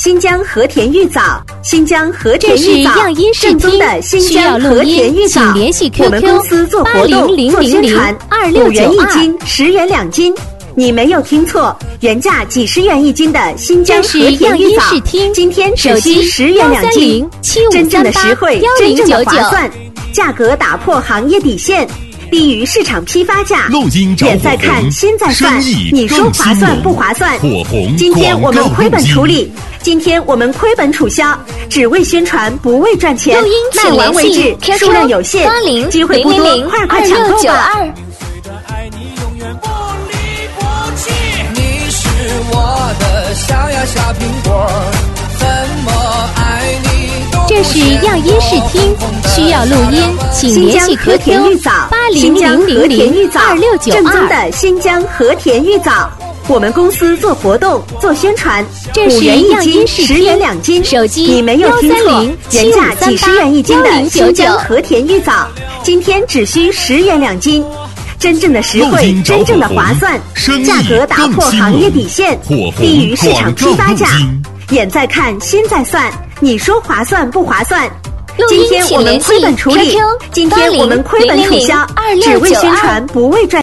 新疆和田玉藻，新疆和田玉藻，正宗的新疆和田玉藻。我们公司做活动做宣传，5元1斤，10元2斤。你没有听错，原价几十元1斤的新疆和田玉藻，今天只需10元2斤，真正的实惠，真正的划算，价格打破行业底线。低于市场批发价，点再看，心再算。你说划算不划算？今天我们亏本处理，今天我们亏本处销，只为宣传，不为赚钱。卖完为止，数量有限，机会不多，快抢购吧！ 你是我的小呀小苹果，怎么爱你？ 这是样音视听，需要录音，请联系 QQ 8000026992。 正宗的新疆和田玉藻，我们公司做活动做宣传，5元1斤，10元2斤。 手机你没有听错，原价几十元1斤的新疆和田玉藻，今天只需10元2斤。真正的实惠，真正的划算，价格打破行业底线，低于市场批发价。眼在看，心在算，你说划算不划算？今天我们亏本处理，今天我们亏本处销，只为宣传，不为赚。